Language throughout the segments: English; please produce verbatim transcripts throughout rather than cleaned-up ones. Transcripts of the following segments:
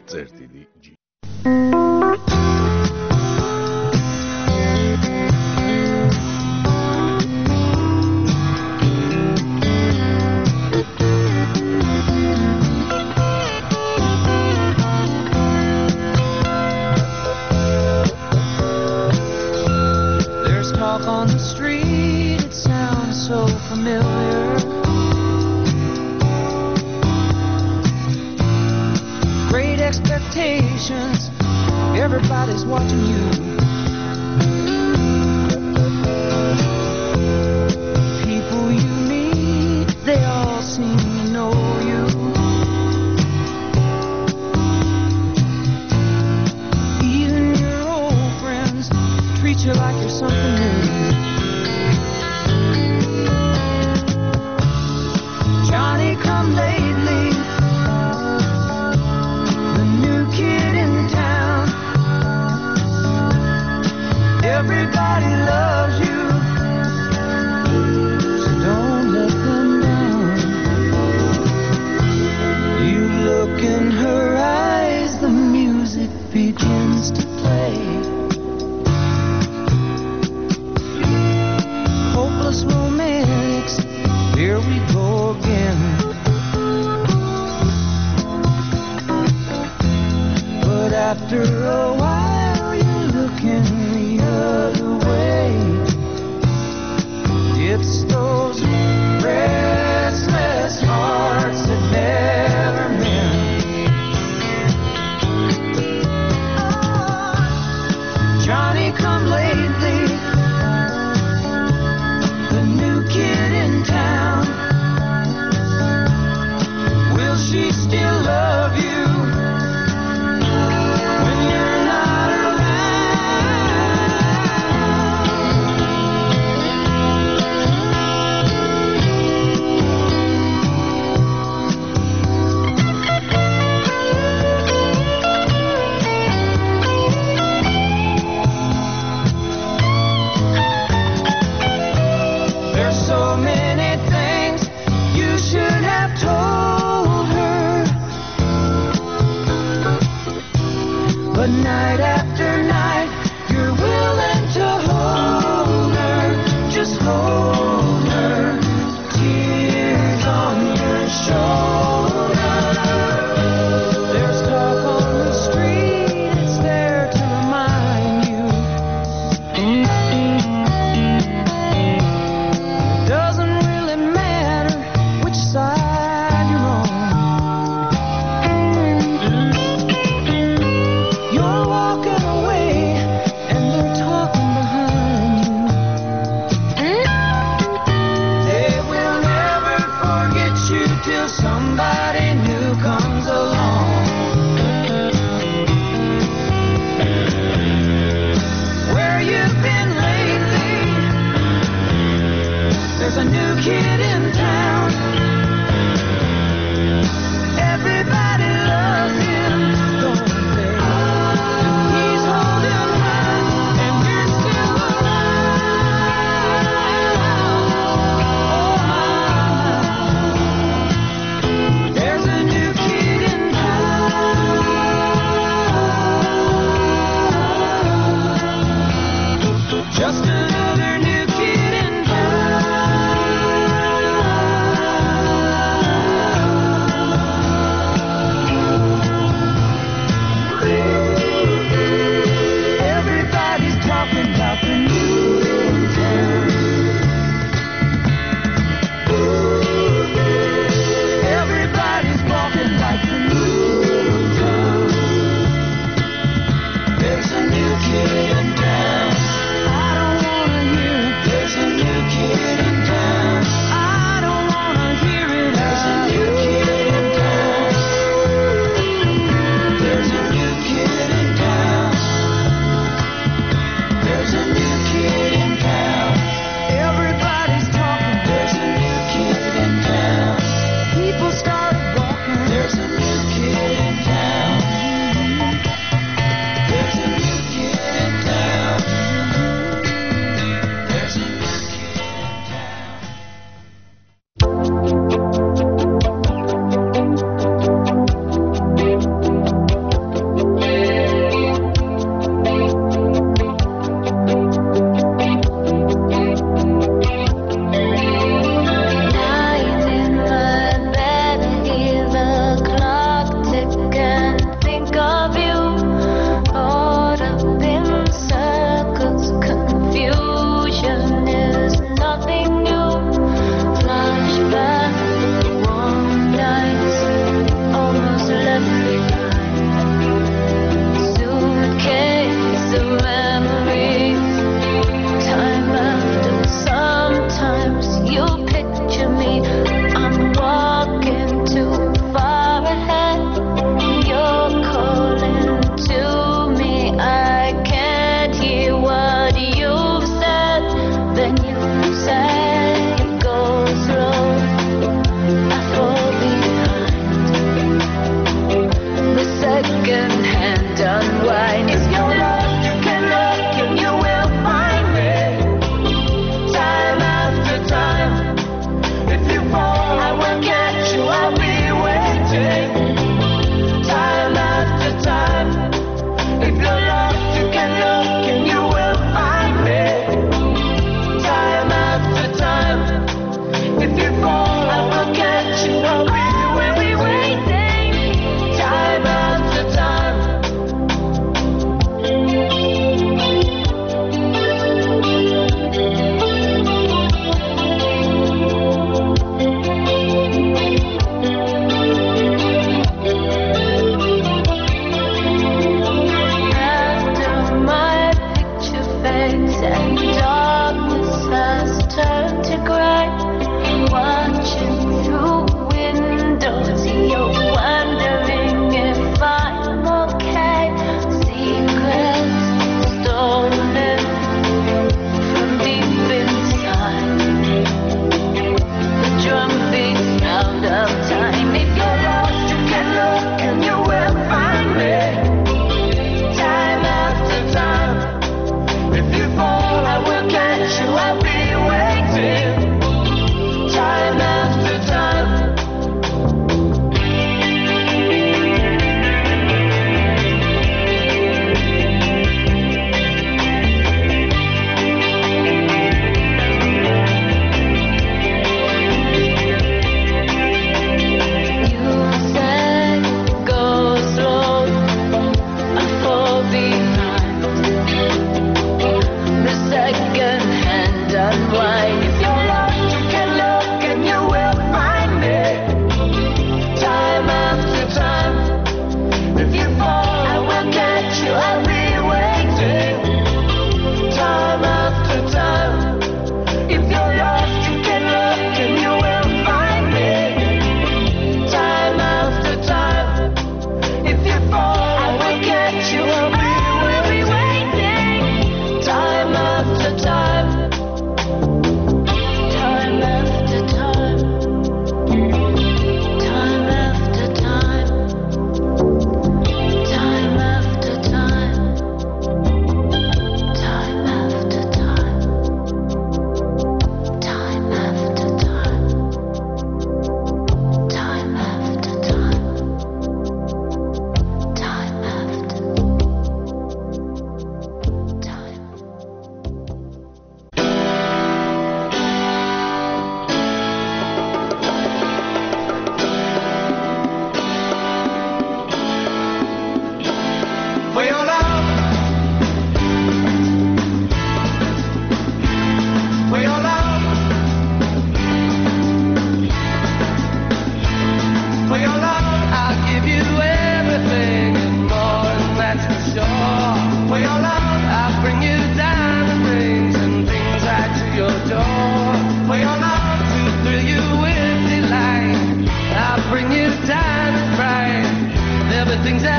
Zerti di G. There's talk on the street, it sounds so familiar. Great expectations, everybody's watching you. People you meet, they all seem to know you. Even your old friends treat you like you're something new. Johnny come lately, the new kid in town. Everybody loves you, so don't let them down. You look in her eyes, the music begins to play. Hopeless romantics, here we go again. But after a while you're looking the other way. It's those restless hearts that never mend. Oh, Johnny come lately, the new kid in town. Will she still love you when you're not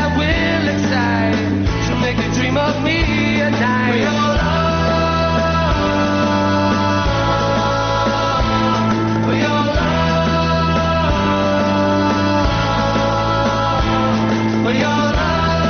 that will excite, to make you dream of me at night. For your love, for your love, for your love.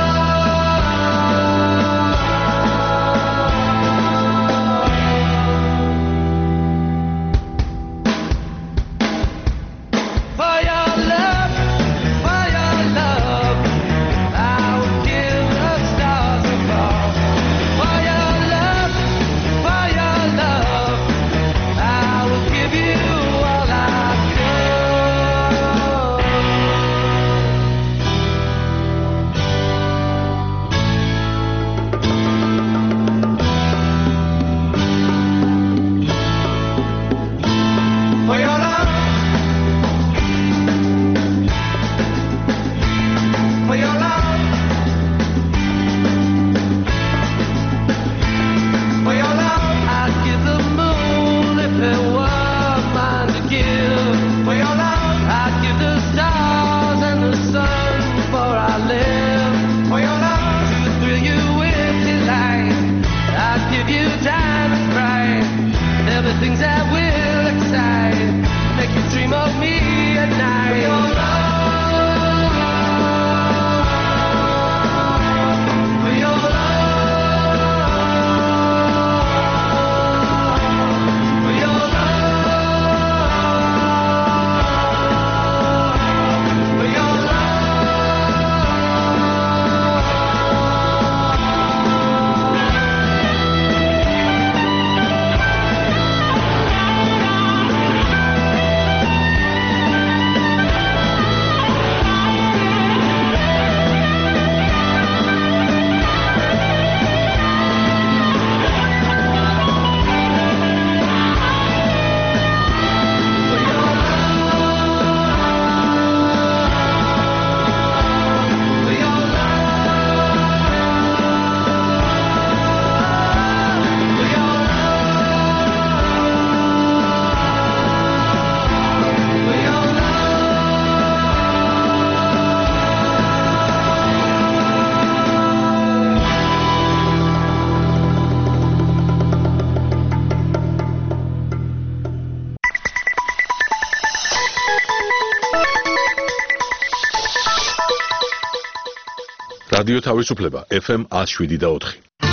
Things that will excite, make you dream of me at night. For your love, for your love, for your love, for your რადიო თავისუფლება ეფ ემ one oh seven და four.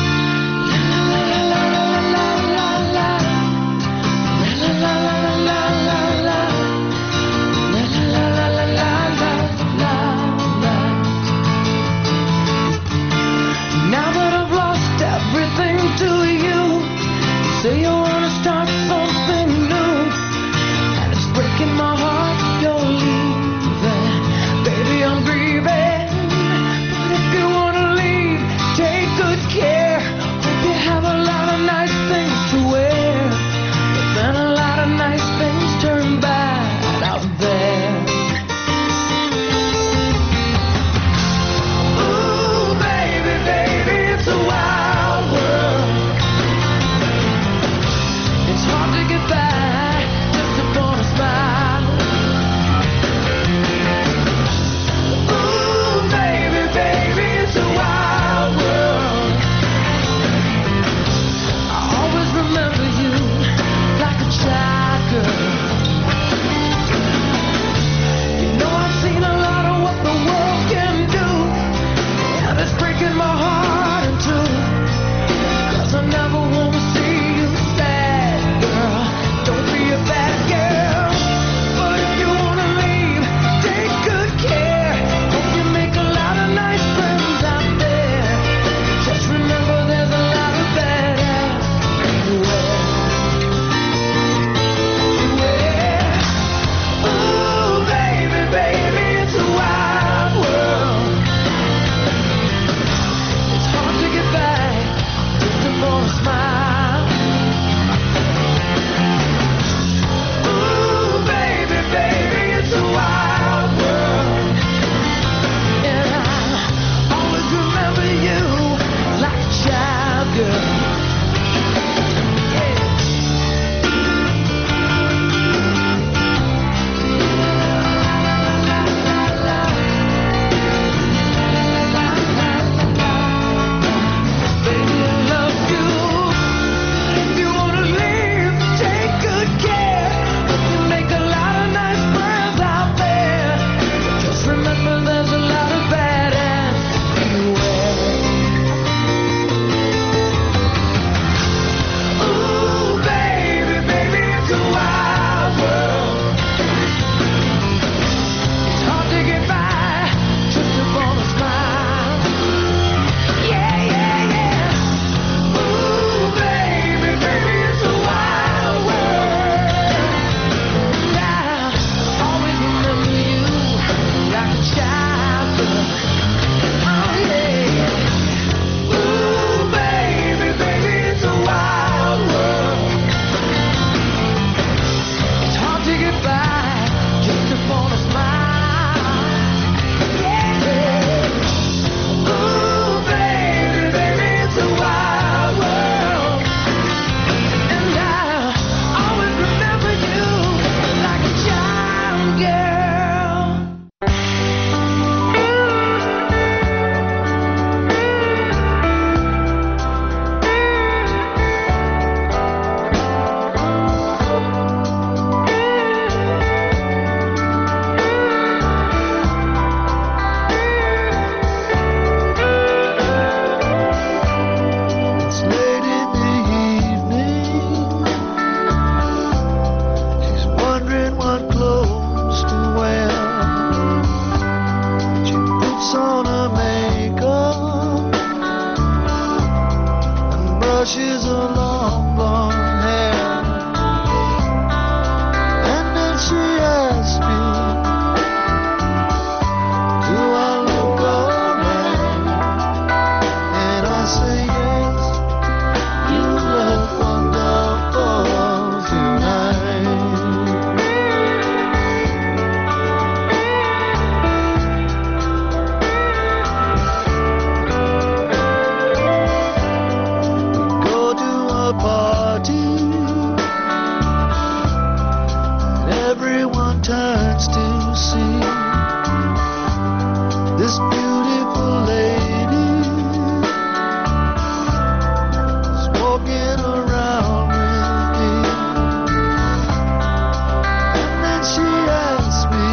Now that I've lost everything to you, you say you wanna start something new, and it's breaking my heart you're leaving. Baby, I'm grieving. If you wanna leave, take good care. brushes her long blonde hair, and then she asked me, do I look alright? And I say yes, you look wonderful tonight. Party, everyone turns to see this beautiful lady is walking around with me. And then she asks me,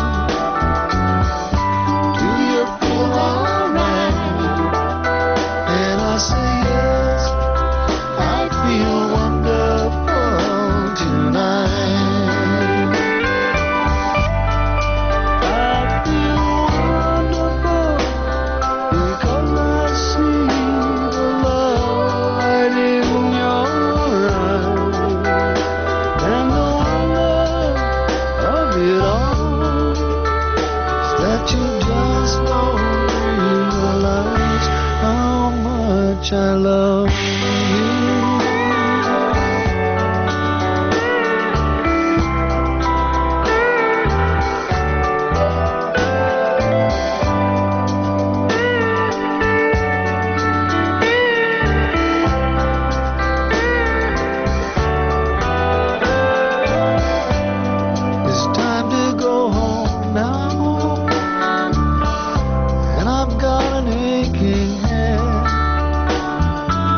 do you feel alright? And I say yes, I feel wonderful tonight. I feel wonderful because I see the light in your eyes, and the wonder of it all is that you just don't realize how much I love you. It's time to go home now, and I've got an aching head.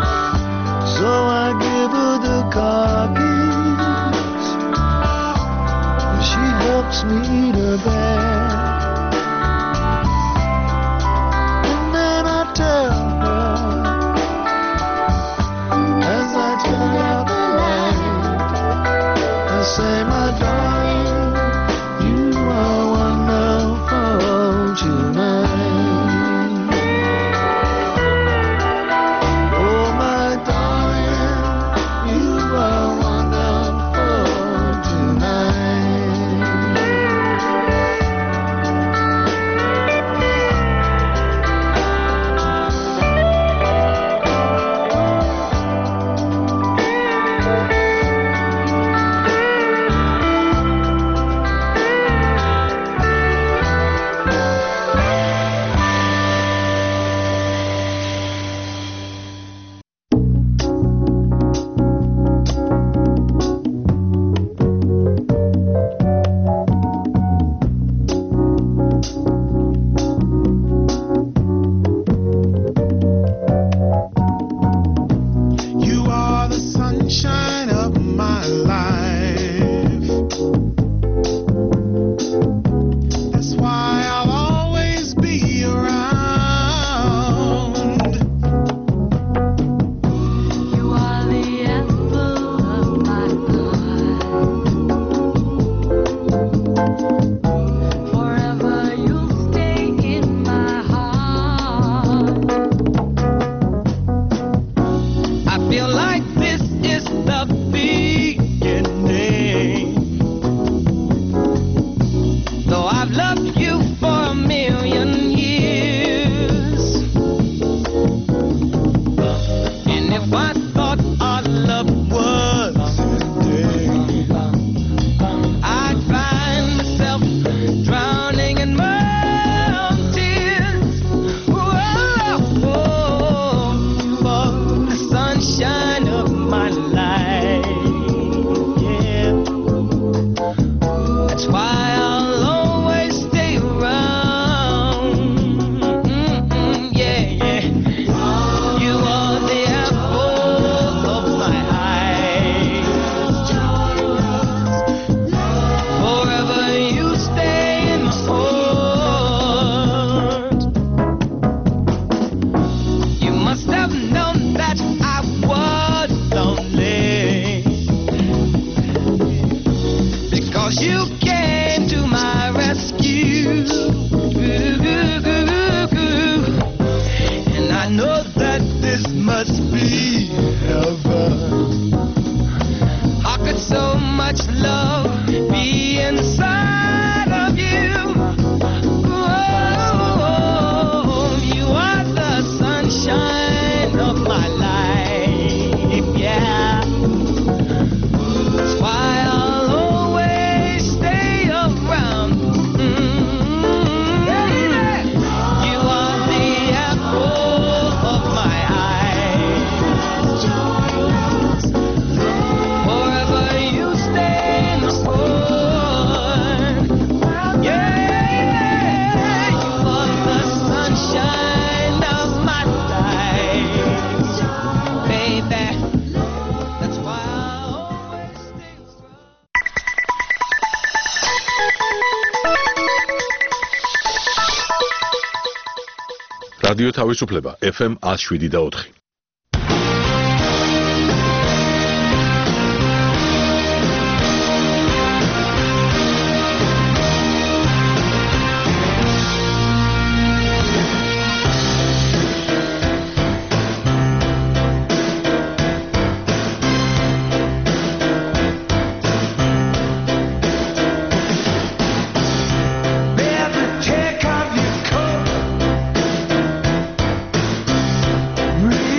much love be inside of you. Oh, you are the sunshine of my life, yeah. That's why I'll always stay around. Mm-hmm. You are the apple of my eye. Forever you stay the sun. Yeah, you are the sunshine of my life, baby. That's why I always stay around. რადიო თავისუფლება ეფ ემ one oh seven და four. Baby, take off your coat. Real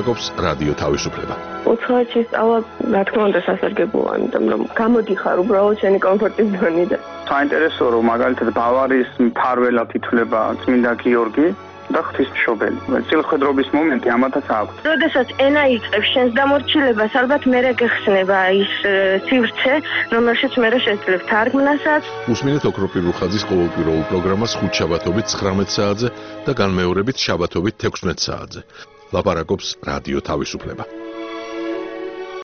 ლაპარაკობს რადიო თავისუფლება. უცხოეთში სწავლა, რა თქმა უნდა, სასარგებლოა, იმიტომ რომ გამოდიხარ უბრალოდ შენი კომფორტის ზონიდან. საინტერესოა, რომ მაგალითად ბავარიის მფარველად ითვლება წმინდა გიორგი და ღვთისმშობელი. წილხვედრობის მომენტი ამათაც აქვს. როდესაც ენა იწყებს შენს დამორჩილებას, ალბათ მერე გეხსნება ის სივრცე, რომელშიც მერე შეძლებ თარგმნასაც. უსმინეთ ოქროპირ რუხაძის ყოველკვირეულ პროგრამას ხუთ შაბათობით ცხრამეტ საათზე და განმეორებით შაბათობით თექვსმეტ საათზე. ლაპარაკობს რადიო თავისუფლება.